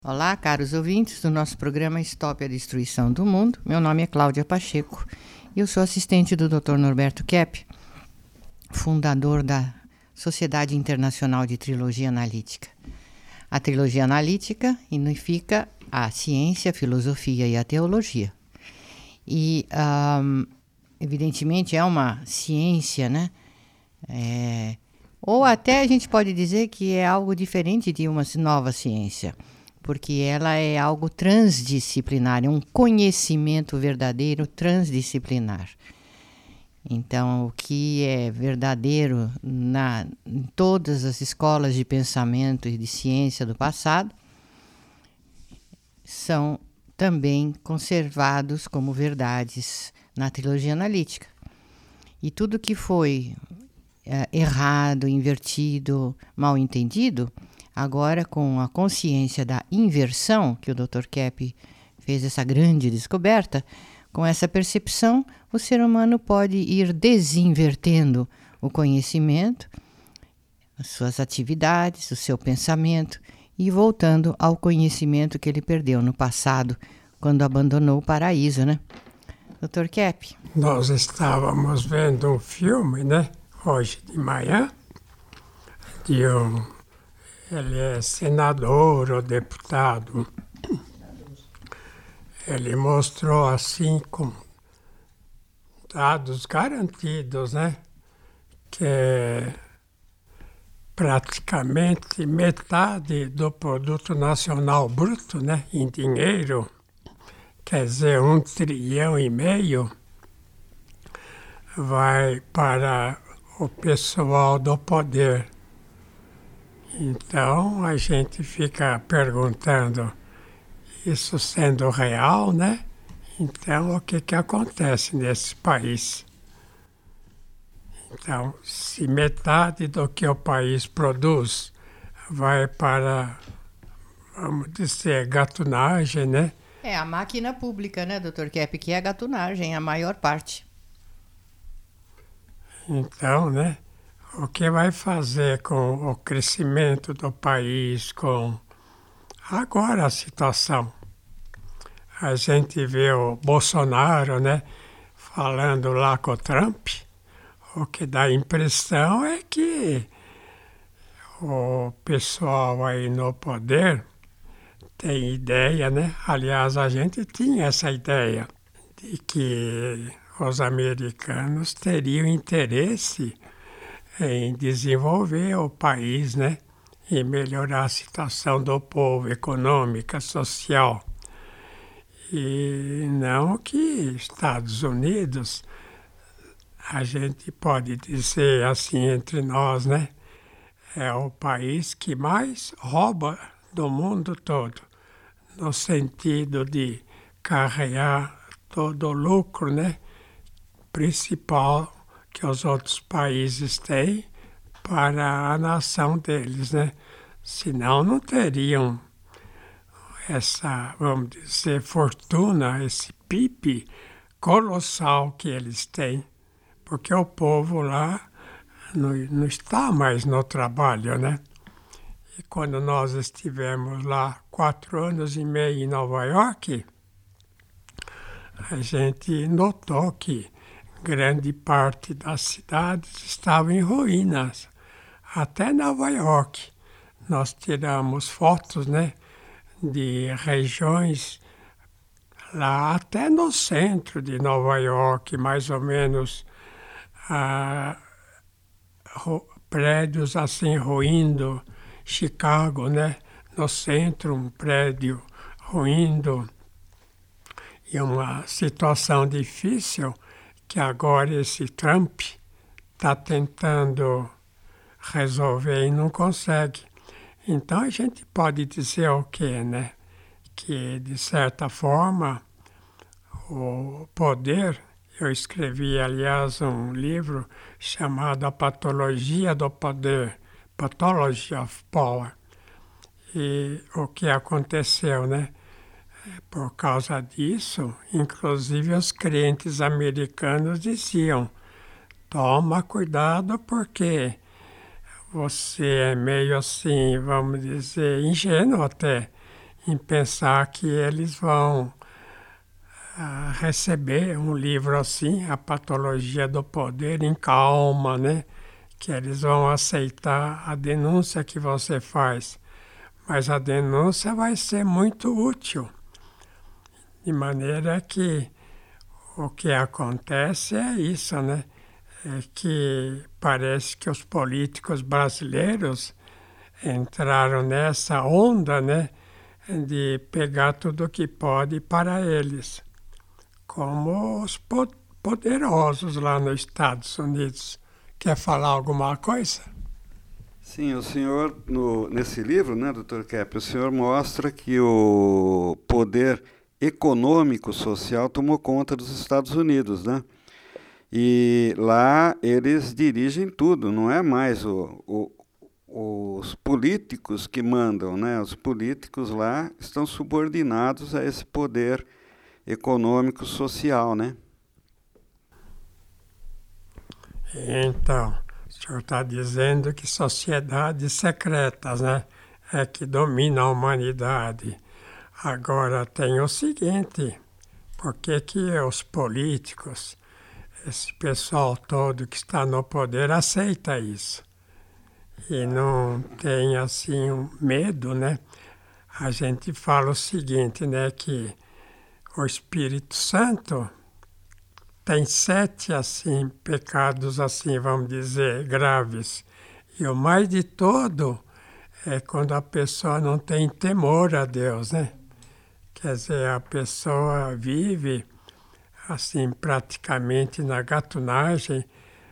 Olá, caros ouvintes do nosso programa Stop a Destruição do Mundo. Meu nome é Cláudia Pacheco e eu sou assistente do Dr. Norberto Kepp, fundador da Sociedade Internacional de Trilogia Analítica. A trilogia analítica unifica a ciência, a filosofia e a teologia. E, evidentemente, é uma ciência, né? Ou até a gente pode dizer que é algo diferente de uma nova ciência, porque ela é algo transdisciplinar, é um conhecimento verdadeiro transdisciplinar. Então, o que é verdadeiro em todas as escolas de pensamento e de ciência do passado são também conservados como verdades na trilogia analítica. E tudo que foi errado, invertido, mal entendido, agora, com a consciência da inversão, que o Dr. Kepp fez essa grande descoberta, com essa percepção, o ser humano pode ir desinvertendo o conhecimento, as suas atividades, o seu pensamento, e voltando ao conhecimento que ele perdeu no passado, quando abandonou o paraíso, né? Dr. Kepp? Nós estávamos vendo um filme, né? Hoje de manhã, ele é senador ou deputado. Ele mostrou assim, com dados garantidos, né? Que praticamente metade do produto nacional bruto, né? Em dinheiro, quer dizer, 1,5 trilhão, vai para o pessoal do poder. Então, a gente fica perguntando, isso sendo real, né? Então, o que acontece nesse país? Então, se metade do que o país produz vai para, vamos dizer, gatunagem, né? É a máquina pública, né, Dr. Kepp, que é a gatunagem, a maior parte. Então, né? O que vai fazer com o crescimento do país, com agora a situação? A gente vê o Bolsonaro, né, falando lá com o Trump. O que dá a impressão é que o pessoal aí no poder tem ideia, né? Aliás, a gente tinha essa ideia de que os americanos teriam interesse em desenvolver o país, né? E melhorar a situação do povo, econômica, social. E não que Estados Unidos, a gente pode dizer assim entre nós, né? É o país que mais rouba do mundo todo, no sentido de carregar todo o lucro, né? Principal que os outros países têm para a nação deles, né? Senão não teriam essa, vamos dizer, fortuna, esse PIB colossal que eles têm, porque o povo lá não está mais no trabalho, né? E quando nós estivemos lá 4 anos e meio em Nova York, a gente notou que grande parte das cidades estava em ruínas. Até Nova York. Nós tiramos fotos, né, de regiões lá até no centro de Nova York, mais ou menos, prédios assim ruindo. Chicago, né, no centro, um prédio ruindo. E uma situação difícil que agora esse Trump está tentando resolver e não consegue. Então a gente pode dizer o quê, né? Que de certa forma o poder, eu escrevi aliás um livro chamado A Patologia do Poder, Pathology of Power. E o que aconteceu, né? Por causa disso, inclusive os crentes americanos diziam: toma cuidado porque você é meio assim, vamos dizer, ingênuo até, em pensar que eles vão receber um livro assim, A Patologia do Poder em Calma, né? Que eles vão aceitar a denúncia que você faz. Mas a denúncia vai ser muito útil, de maneira que o que acontece é isso, né? É que parece que os políticos brasileiros entraram nessa onda, né? De pegar tudo o que pode para eles, como os poderosos lá nos Estados Unidos. Quer falar alguma coisa? Sim, o senhor, nesse livro, né, Dr. Kepp, o senhor mostra que o poder econômico social tomou conta dos Estados Unidos, né? E lá eles dirigem tudo, não é mais os políticos que mandam, né? Os políticos lá estão subordinados a esse poder econômico social, né? Então, o senhor está dizendo que sociedades secretas, né, é que dominam a humanidade. Agora tem o seguinte, por que os políticos, esse pessoal todo que está no poder aceita isso? E não tem assim um medo, né? A gente fala o seguinte, né, que o Espírito Santo tem 7, assim, pecados, assim, vamos dizer, graves. E o mais de todo é quando a pessoa não tem temor a Deus, né? Quer dizer, a pessoa vive, assim, praticamente na gatunagem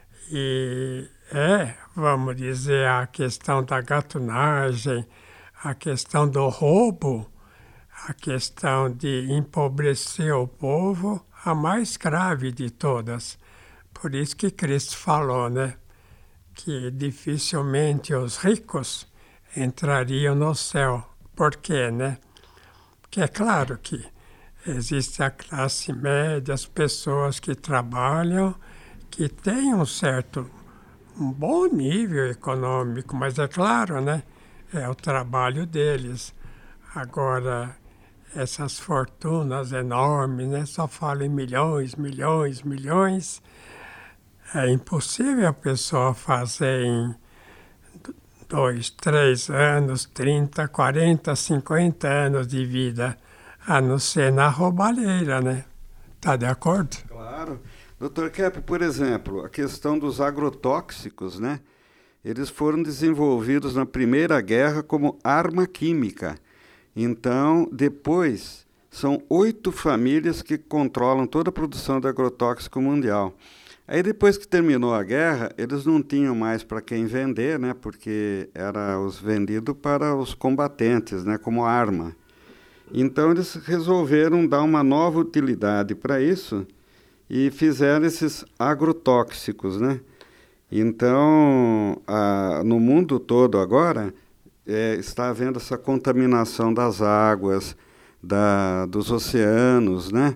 e vamos dizer, a questão da gatunagem, a questão do roubo, a questão de empobrecer o povo, a mais grave de todas. Por isso que Cristo falou, né, que dificilmente os ricos entrariam no céu. Por quê, né? Porque é claro que existe a classe média, as pessoas que trabalham, que têm um bom nível econômico, mas é claro, né, é o trabalho deles. Agora, essas fortunas enormes, né? Só falam em milhões, milhões, milhões. É impossível a pessoa fazer em 2, 3 anos, 30, 40, 50 anos de vida, a não ser na roubalheira, né? Está de acordo? Claro. Dr. Kepp, por exemplo, a questão dos agrotóxicos, né? Eles foram desenvolvidos na Primeira Guerra como arma química. Então, depois, são 8 famílias que controlam toda a produção de agrotóxico mundial. Aí, depois que terminou a guerra, eles não tinham mais para quem vender, né, porque era vendido para os combatentes, né, como arma. Então, eles resolveram dar uma nova utilidade para isso e fizeram esses agrotóxicos, né? Então, no mundo todo agora, está havendo essa contaminação das águas, dos oceanos, né?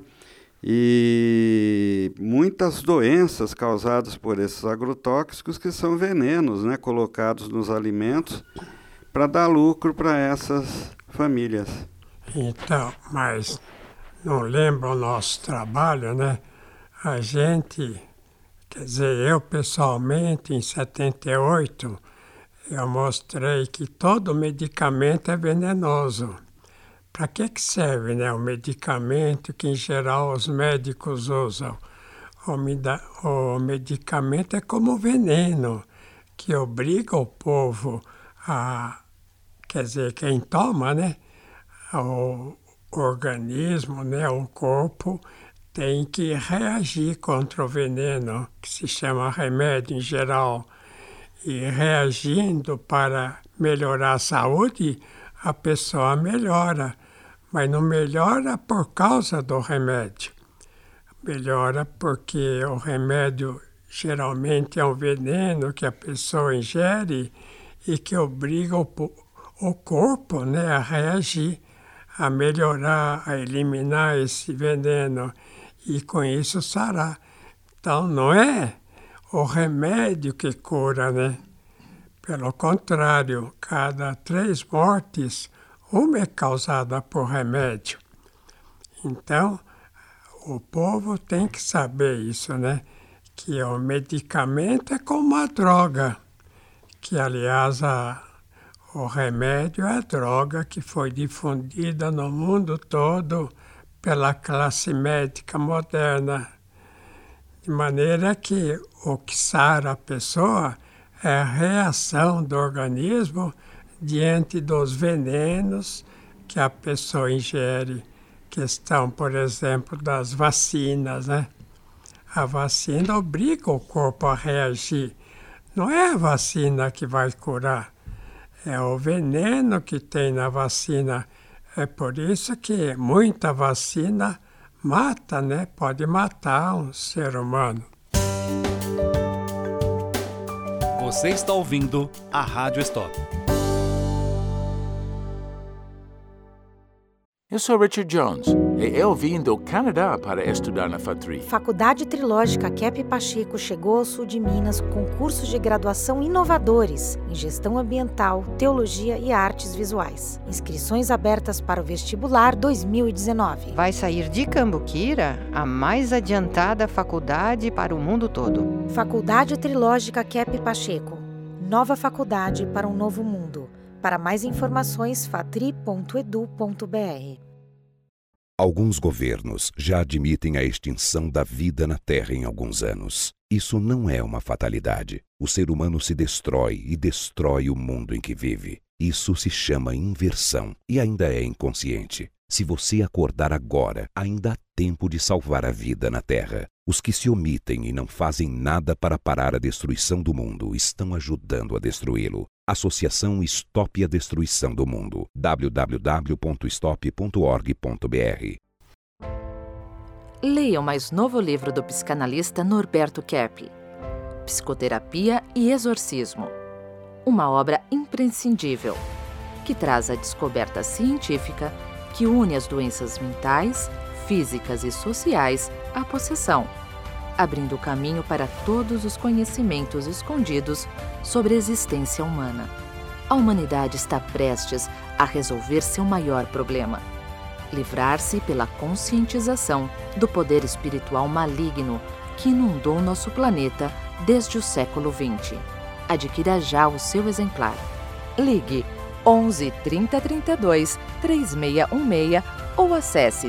E muitas doenças causadas por esses agrotóxicos que são venenos, né? Colocados nos alimentos para dar lucro para essas famílias. Então, mas não lembra o nosso trabalho, né? A gente, quer dizer, eu pessoalmente, em 78, eu mostrei que todo medicamento é venenoso. Para que serve, né, o medicamento que, em geral, os médicos usam? O medicamento é como veneno, que obriga o povo quer dizer, quem toma, né, o organismo, né, o corpo, tem que reagir contra o veneno, que se chama remédio em geral. E reagindo para melhorar a saúde, a pessoa melhora, mas não melhora por causa do remédio. Melhora porque o remédio geralmente é um veneno que a pessoa ingere e que obriga o corpo, né, a reagir, a melhorar, a eliminar esse veneno e com isso sarar. Então não é o remédio que cura, né? Pelo contrário, cada 3 mortes, uma é causada por remédio. Então, o povo tem que saber isso, né? Que o medicamento é como a droga, que, aliás, o remédio é a droga que foi difundida no mundo todo pela classe médica moderna. De maneira que o que sara a pessoa é a reação do organismo diante dos venenos que a pessoa ingere, questão, por exemplo, das vacinas, né? A vacina obriga o corpo a reagir. Não é a vacina que vai curar, é o veneno que tem na vacina. É por isso que muita vacina mata, né? Pode matar um ser humano. Você está ouvindo a Rádio Stop. Eu sou Richard Jones e eu vim do Canadá para estudar na FATRI. Faculdade Trilógica Kepp Pacheco chegou ao sul de Minas com cursos de graduação inovadores em Gestão Ambiental, Teologia e Artes Visuais. Inscrições abertas para o vestibular 2019. Vai sair de Cambuquira a mais adiantada faculdade para o mundo todo. Faculdade Trilógica Kepp Pacheco. Nova faculdade para um novo mundo. Para mais informações, fatri.edu.br. Alguns governos já admitem a extinção da vida na Terra em alguns anos. Isso não é uma fatalidade. O ser humano se destrói e destrói o mundo em que vive. Isso se chama inversão e ainda é inconsciente. Se você acordar agora, ainda há tempo de salvar a vida na Terra. Os que se omitem e não fazem nada para parar a destruição do mundo estão ajudando a destruí-lo. Associação Stop a Destruição do Mundo. www.stop.org.br. Leia o mais novo livro do psicanalista Norberto Kepp, Psicoterapia e Exorcismo. Uma obra imprescindível, que traz a descoberta científica que une as doenças mentais, físicas e sociais à possessão, abrindo o caminho para todos os conhecimentos escondidos sobre a existência humana. A humanidade está prestes a resolver seu maior problema: livrar-se pela conscientização do poder espiritual maligno que inundou nosso planeta desde o século XX. Adquira já o seu exemplar. Ligue 11 30 32 3616 ou acesse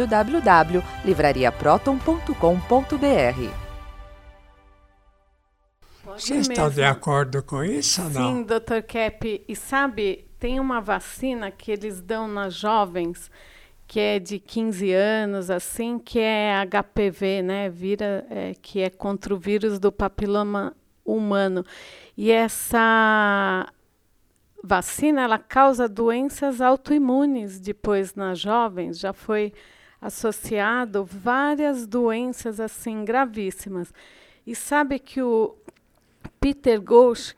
www.livrariaproton.com.br. Vocês estão de acordo com isso ou não? Sim, Dr. Kepp. E sabe, tem uma vacina que eles dão nas jovens, que é de 15 anos, assim, que é HPV, né? Que é contra o vírus do papiloma humano. E essa vacina, ela causa doenças autoimunes depois nas jovens. Já foi associado várias doenças assim gravíssimas. E sabe que o Peter Ghosh,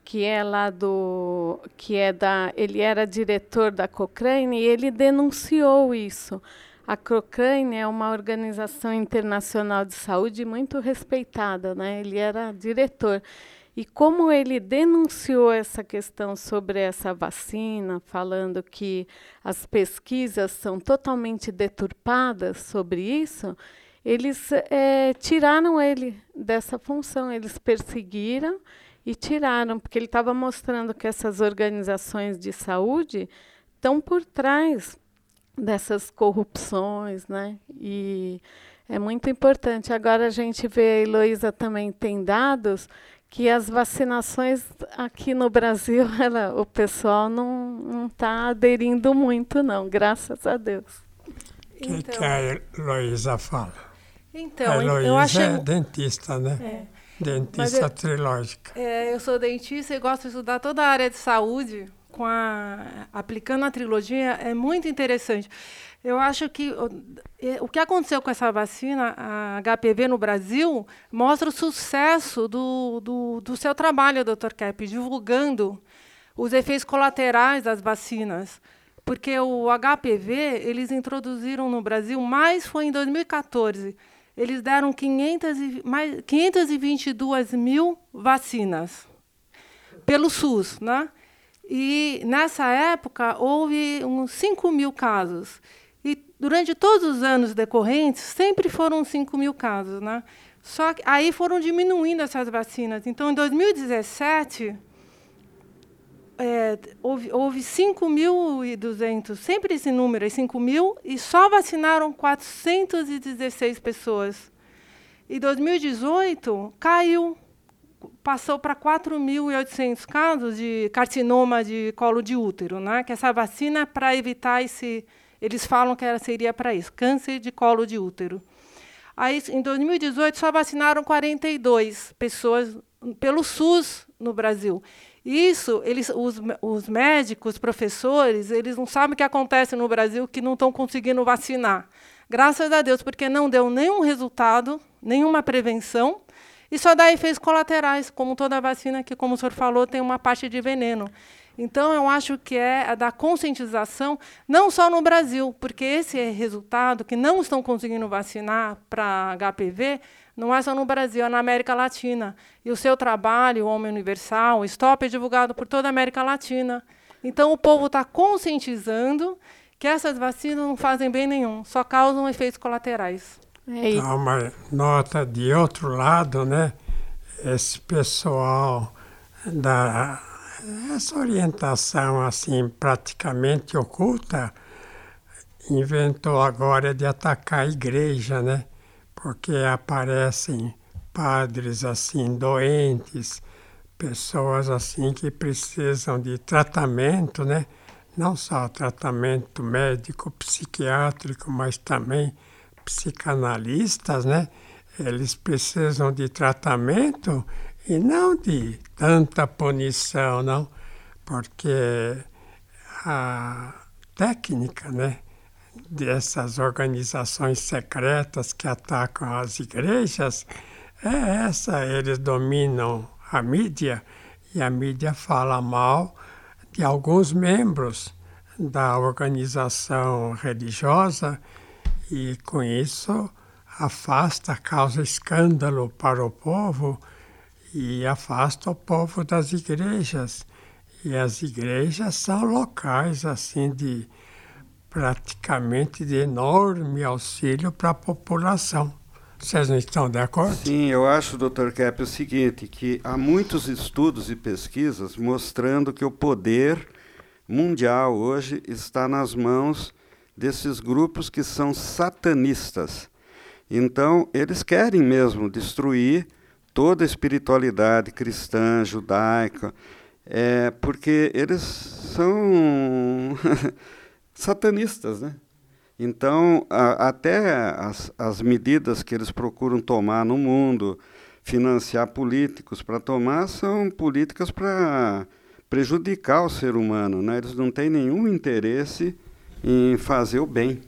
ele era diretor da Cochrane, e ele denunciou isso. A Cochrane é uma organização internacional de saúde muito respeitada, né? Ele era diretor. E como ele denunciou essa questão sobre essa vacina, falando que as pesquisas são totalmente deturpadas sobre isso, eles tiraram ele dessa função. Eles perseguiram e tiraram, porque ele estava mostrando que essas organizações de saúde estão por trás dessas corrupções, né? E é muito importante. Agora a gente vê, a Heloísa também tem dados, que as vacinações aqui no Brasil, o pessoal não está aderindo muito, não, graças a Deus. O que a Heloísa fala? Então, a Heloísa eu acho... é dentista, né? Dentista trilógica. Eu sou dentista e gosto de estudar toda a área de saúde, aplicando a trilogia, é muito interessante. Eu acho que o que aconteceu com essa vacina, a HPV no Brasil, mostra o sucesso do seu trabalho, Dr. Kepp, divulgando os efeitos colaterais das vacinas. Porque o HPV, eles introduziram no Brasil, mas foi em 2014. Eles deram 522 mil vacinas pelo SUS, né? E, nessa época, houve uns 5 mil casos. E, durante todos os anos decorrentes, sempre foram 5 mil casos, né? Só que aí foram diminuindo essas vacinas. Então, em 2017, houve 5.200, sempre esse número, é 5 mil, e só vacinaram 416 pessoas. Em 2018, caiu, passou para 4.800 casos de carcinoma de colo de útero, né? Que essa vacina é para evitar esse... Eles falam que seria para isso, câncer de colo de útero. Aí, em 2018, só vacinaram 42 pessoas pelo SUS no Brasil. Isso, os médicos, professores, eles não sabem o que acontece no Brasil, que não estão conseguindo vacinar. Graças a Deus, porque não deu nenhum resultado, nenhuma prevenção, e só dá efeitos colaterais, como toda vacina, que, como o senhor falou, tem uma parte de veneno. Então, eu acho que é a da conscientização, não só no Brasil, porque esse resultado, que não estão conseguindo vacinar para HPV, não é só no Brasil, é na América Latina. E o seu trabalho, o Homem Universal, o STOP, é divulgado por toda a América Latina. Então, o povo está conscientizando que essas vacinas não fazem bem nenhum, só causam efeitos colaterais. Uma nota de outro lado, né? Esse pessoal essa orientação assim praticamente oculta inventou agora de atacar a igreja, né? Porque aparecem padres assim doentes, pessoas assim que precisam de tratamento, né? Não só tratamento médico, psiquiátrico, mas também psicanalistas, né? Eles precisam de tratamento e não de tanta punição, não, porque a técnica, né, dessas organizações secretas que atacam as igrejas é essa. Eles dominam a mídia e a mídia fala mal de alguns membros da organização religiosa e, com isso, afasta, causa escândalo para o povo e afasta o povo das igrejas. E as igrejas são locais assim praticamente de enorme auxílio para a população. Vocês não estão de acordo? Sim, eu acho, Dr. Kepp, o seguinte, que há muitos estudos e pesquisas mostrando que o poder mundial hoje está nas mãos desses grupos que são satanistas. Então, eles querem mesmo destruir toda a espiritualidade cristã, judaica, porque eles são satanistas, né? Então, até as medidas que eles procuram tomar no mundo, financiar políticos para tomar, são políticas para prejudicar o ser humano, né? Eles não têm nenhum interesse em fazer o bem.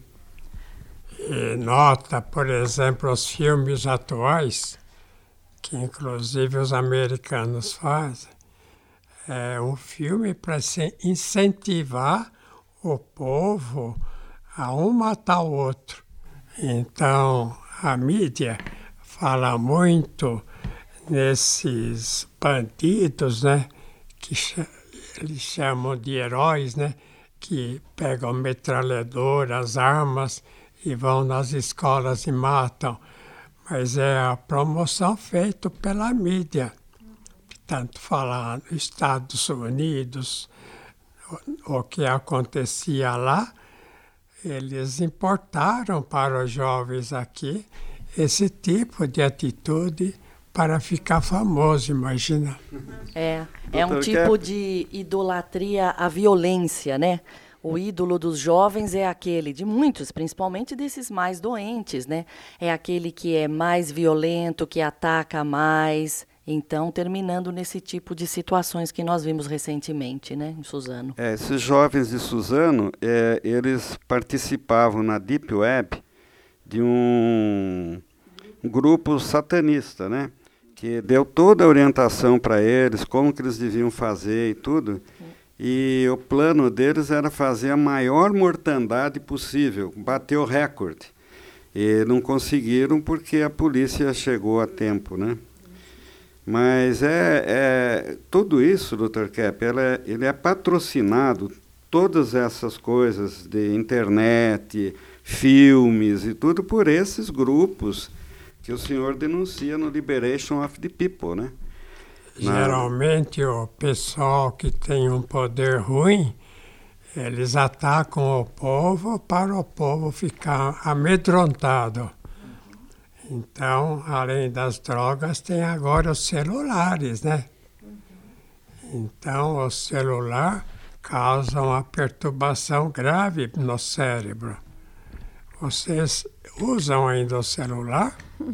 E nota, por exemplo, os filmes atuais, que inclusive os americanos fazem, é um filme para incentivar o povo a um matar o outro. Então, a mídia fala muito nesses bandidos, né, que eles chamam de heróis, né, que pegam metralhadoras, armas e vão nas escolas e matam. Mas é a promoção feita pela mídia. Tanto falar nos Estados Unidos, o que acontecia lá, eles importaram para os jovens aqui esse tipo de atitude para ficar famoso, imagina. É um tipo de idolatria à violência, né? O ídolo dos jovens é aquele, de muitos, principalmente desses mais doentes, né? É aquele que é mais violento, que ataca mais. Então, terminando nesse tipo de situações que nós vimos recentemente, né, em Suzano. Esses jovens de Suzano, eles participavam na Deep Web de um grupo satanista, né? Que deu toda a orientação para eles, como que eles deviam fazer e tudo. E o plano deles era fazer a maior mortandade possível, bater o recorde. E não conseguiram porque a polícia chegou a tempo, né? Mas tudo isso, Dr. Kepp, ele é patrocinado, todas essas coisas de internet, filmes e tudo, por esses grupos que o senhor denuncia no Liberation of the People, né? Geralmente o pessoal que tem um poder ruim, eles atacam o povo para o povo ficar amedrontado. Então, além das drogas, tem agora os celulares, né? Então, o celular causa uma perturbação grave no cérebro. Vocês usam ainda o celular?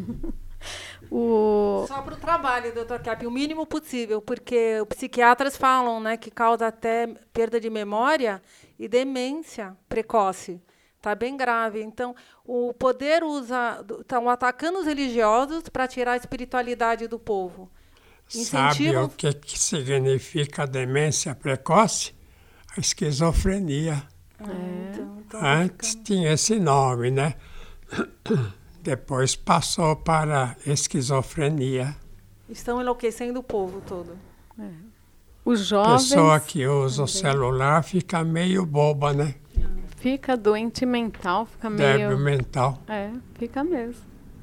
Só para o trabalho, Dr. Kepp, o mínimo possível, porque os psiquiatras falam, né, que causa até perda de memória e demência precoce. Está bem grave. Então, o poder estão atacando os religiosos para tirar a espiritualidade do povo. Sabe o que significa demência precoce? A esquizofrenia. Antes tinha esse nome, né? Depois passou para esquizofrenia. Estão enlouquecendo o povo todo. Os jovens... A pessoa que usa o celular fica meio boba, né? Fica doente mental, fica meio... Débil mental. Fica mesmo.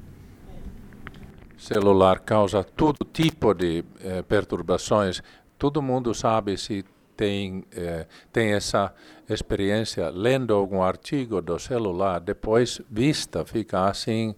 Celular causa todo tipo de perturbações. Todo mundo sabe se tem essa experiência lendo algum artigo do celular, depois vista fica assim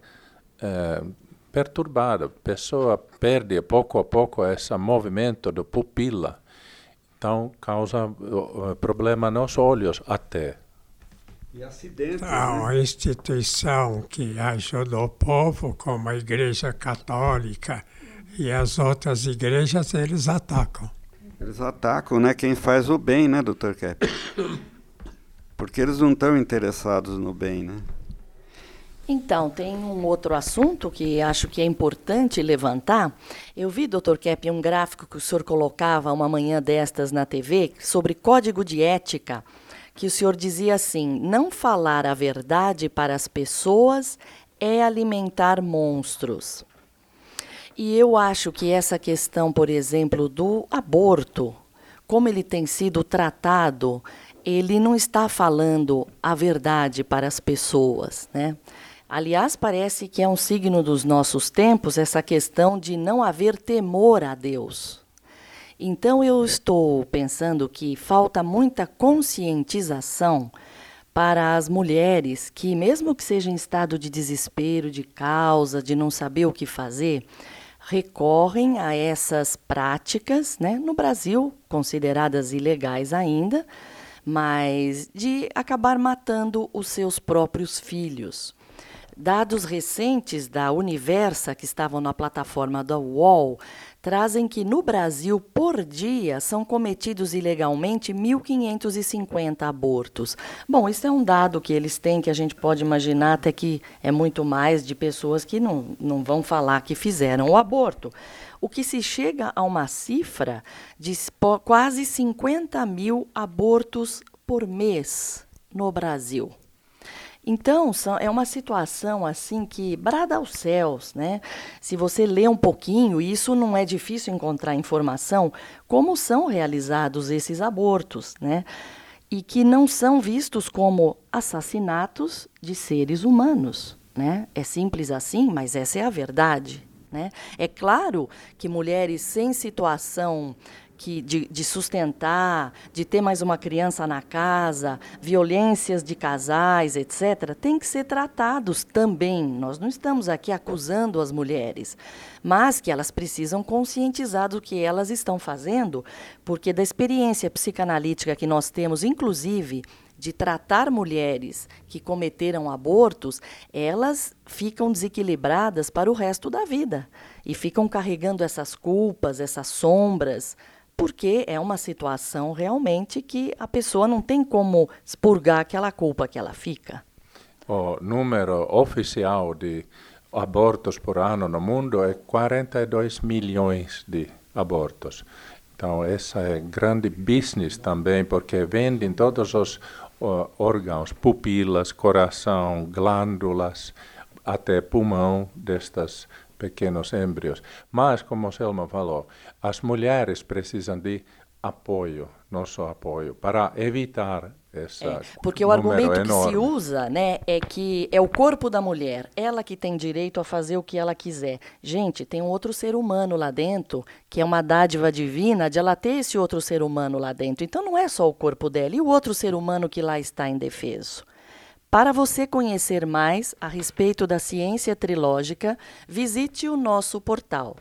perturbada. A pessoa perde pouco a pouco esse movimento da pupila. Então causa problema nos olhos até. E acidentes, uma instituição que ajuda o povo, como a Igreja Católica e as outras igrejas, eles atacam. Eles atacam, né, quem faz o bem, né, Dr. Kepp? Porque eles não estão interessados no bem, né? Então, tem um outro assunto que acho que é importante levantar. Eu vi, Dr. Kepp, um gráfico que o senhor colocava uma manhã destas na TV sobre código de ética, que o senhor dizia assim: não falar a verdade para as pessoas é alimentar monstros. E eu acho que essa questão, por exemplo, do aborto, como ele tem sido tratado, ele não está falando a verdade para as pessoas, né? Aliás, parece que é um signo dos nossos tempos essa questão de não haver temor a Deus. Então, eu estou pensando que falta muita conscientização para as mulheres que, mesmo que sejam em estado de desespero, de causa, de não saber o que fazer, recorrem a essas práticas, né, no Brasil, consideradas ilegais ainda, mas de acabar matando os seus próprios filhos. Dados recentes da Universa, que estavam na plataforma da UOL, trazem que no Brasil, por dia, são cometidos ilegalmente 1.550 abortos. Bom, isso é um dado que eles têm, que a gente pode imaginar até que é muito mais de pessoas que não vão falar que fizeram o aborto. O que se chega a uma cifra de quase 50 mil abortos por mês no Brasil. Então, é uma situação assim que brada aos céus, né? Se você lê um pouquinho, isso não é difícil encontrar informação, como são realizados esses abortos, né? E que não são vistos como assassinatos de seres humanos, né? É simples assim, mas essa é a verdade, né? É claro que mulheres sem situação de sustentar, de ter mais uma criança na casa, violências de casais, etc., têm que ser tratados também. Nós não estamos aqui acusando as mulheres, mas que elas precisam conscientizar do que elas estão fazendo, porque da experiência psicanalítica que nós temos, inclusive, de tratar mulheres que cometeram abortos, elas ficam desequilibradas para o resto da vida e ficam carregando essas culpas, essas sombras, porque é uma situação realmente que a pessoa não tem como expurgar aquela culpa que ela fica. O número oficial de abortos por ano no mundo é 42 milhões de abortos. Então, essa é grande business também, porque vendem todos os órgãos, pupilas, coração, glândulas, até pulmão destas pequenos embriões. Mas, como Selma falou, as mulheres precisam de apoio, nosso apoio, para evitar essa porque o argumento que se usa, né, é que é o corpo da mulher, ela que tem direito a fazer o que ela quiser. Gente, tem um outro ser humano lá dentro, que é uma dádiva divina de ela ter esse outro ser humano lá dentro. Então não é só o corpo dela, e o outro ser humano que lá está indefeso. Para você conhecer mais a respeito da ciência trilógica, visite o nosso portal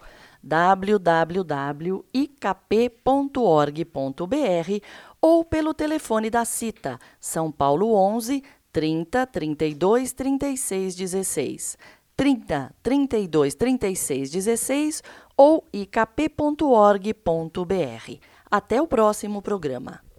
www.ikp.org.br ou pelo telefone da CITA, São Paulo 11 30 32 36 16, 30 32 36 16 ou ikp.org.br. Até o próximo programa.